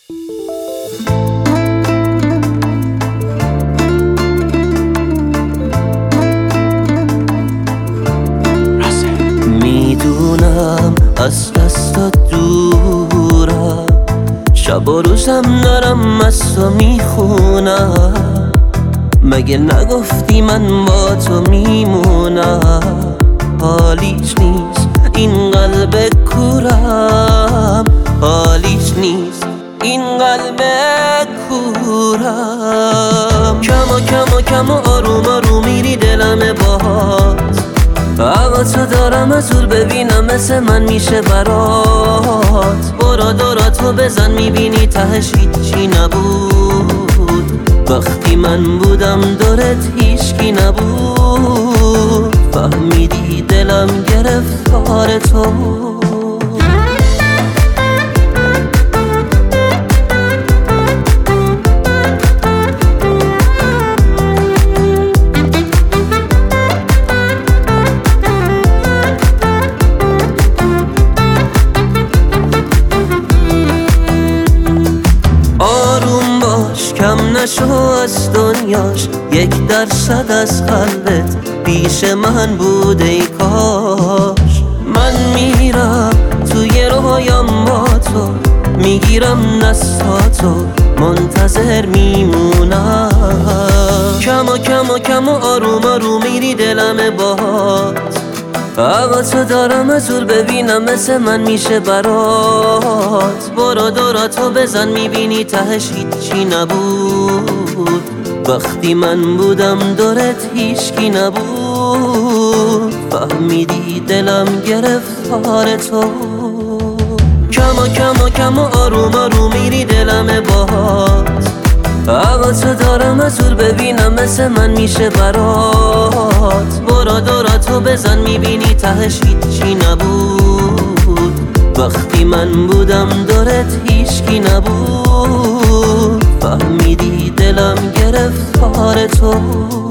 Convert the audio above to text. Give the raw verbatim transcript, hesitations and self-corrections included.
میدونم از دستات دورم، شب و روزم دارم از تو میخونم. مگه نگفتی من با تو میمونم؟ حالیش نیست این قلب کورم، حالیش نیست این قلب کورم. کم و کم و کم و آروم آروم میری دلم باهات، هواتو دارم از دور ببینم مثل من میشه برات. برا دوراتو بزن میبینی تهش هیچی نبود. وقتی من بودم دورت هیچکی نبود. فهمیدی دلم گرفتار تو بود. کم نشو از دنیاش، یک درصد از قلبت پیش من بود ای کاش. من میرم توی رویام با تو، میگیرم دستاتو منتظر میمونم. کم و کم و کم و آروم آروم میری دلم باهات، هواتو دارم از دور ببینم مثل من میشه برات. برا دوراتو بزن میبینی تهش هیچی نبود. وقتی من بودم دورت هیچکی نبود. فهمیدی دلم گرفتار تو. کم و کم و کم و آروم آروم میری دلم باهات، هواتو دارم از دور ببینم مثل من میشه برات. برا دوراتو بزن میبینی تهش هیچی نبود. وقتی من بودم دورت هیچکی نبود. فهمیدی دلم گرفتار تو.